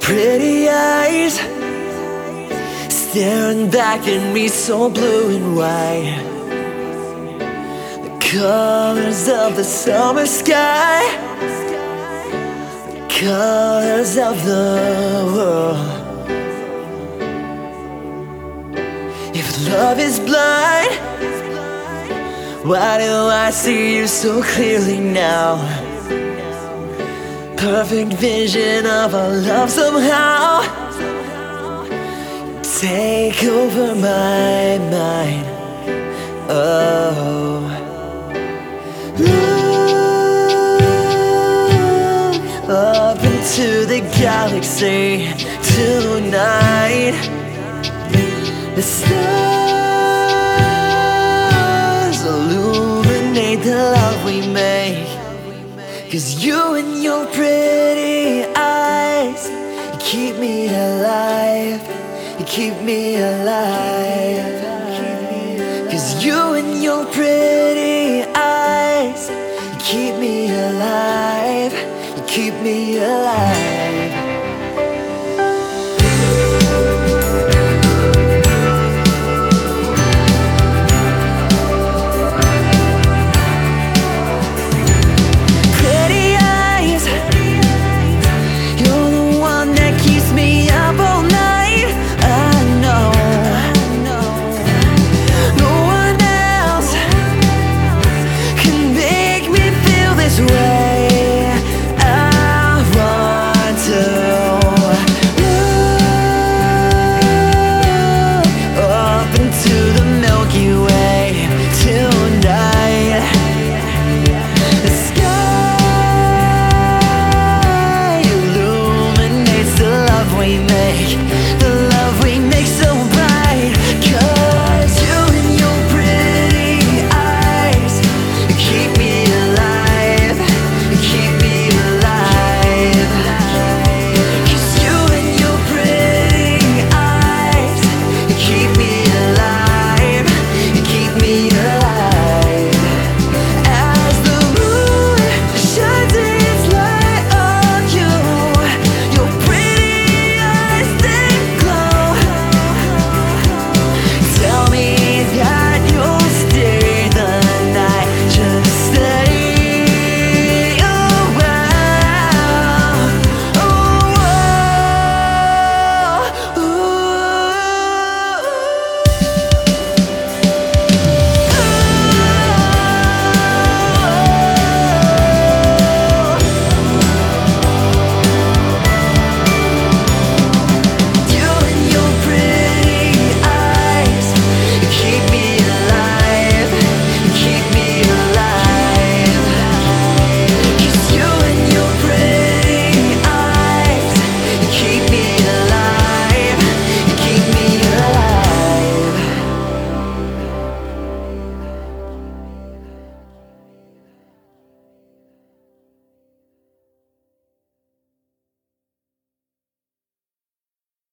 pretty eyes staring back at me, so blue and white. The colors of the summer sky, the colors of the world. If love is blind, why do I see you so clearly now? Perfect vision of our love somehow. Take over my mind. Oh, look up into the galaxy tonight. The stars illuminate the love we make. 'Cause you and your pretty eyes, you keep me alive. You keep me alive. 'Cause you and your pretty eyes, you keep me alive. You keep me alive.